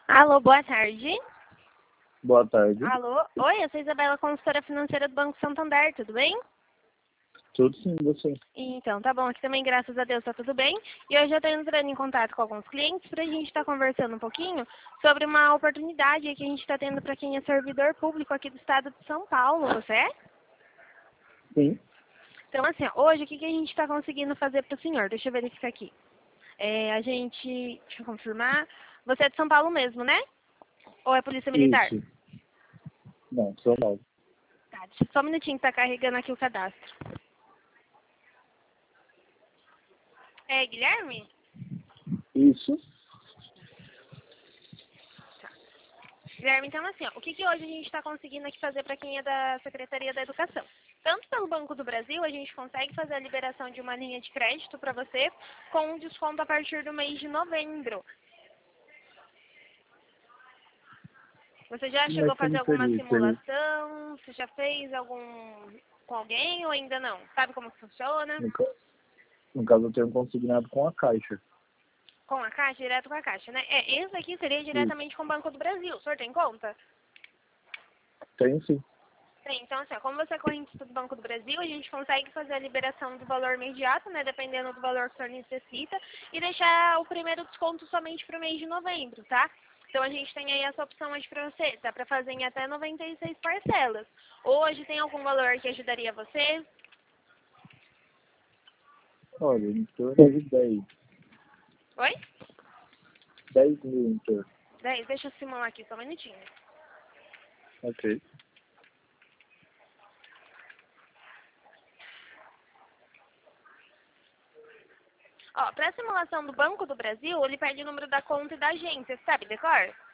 Alô, boa tarde. Boa tarde. Alô, oi, eu sou Isabela, consultora financeira do Banco Santander, tudo bem? Tudo sim, você. Então, tá bom, aqui também, graças a Deus, tá tudo bem. E hoje eu estou entrando em contato com alguns clientes para a gente estar conversando um pouquinho sobre uma oportunidade que a gente está tendo para quem é servidor público aqui do estado de São Paulo, você é? Sim. Então, assim, ó, hoje o que a gente está conseguindo fazer para o senhor? Deixa eu verificar aqui. Deixa eu confirmar, você é de São Paulo mesmo, né? Ou é Polícia Militar? Isso. Não, São Paulo. Tá, só um minutinho que tá carregando aqui o cadastro. É, Guilherme? Isso. Guilherme, então assim, ó, o que hoje a gente está conseguindo aqui fazer para quem é da Secretaria da Educação? Tanto pelo Banco do Brasil, a gente consegue fazer a liberação de uma linha de crédito para você com um desconto a partir do mês de novembro. Você já chegou a fazer Como alguma seria? simulação? Você já fez algum com alguém ou ainda não? Sabe como que funciona? No caso, eu tenho consignado com a Caixa. Com a Caixa, direto com a Caixa, né? Esse aqui seria Isso. diretamente com o Banco do Brasil. O senhor tem conta? Tenho sim. Sim, então assim, ó, como você é correntista do Banco do Brasil, a gente consegue fazer a liberação do valor imediato, né, dependendo do valor que o senhor necessita, e deixar o primeiro desconto somente para o mês de novembro, tá? Então a gente tem aí essa opção hoje para você, dá para fazer em até 96 parcelas. Hoje tem algum valor que ajudaria você? Olha, em torno de 10. Oi? 10 mil em torno. 10, deixa eu simular aqui só um minutinho. Ok. Ó, para a simulação do Banco do Brasil, ele pede o número da conta e da agência, sabe, decor?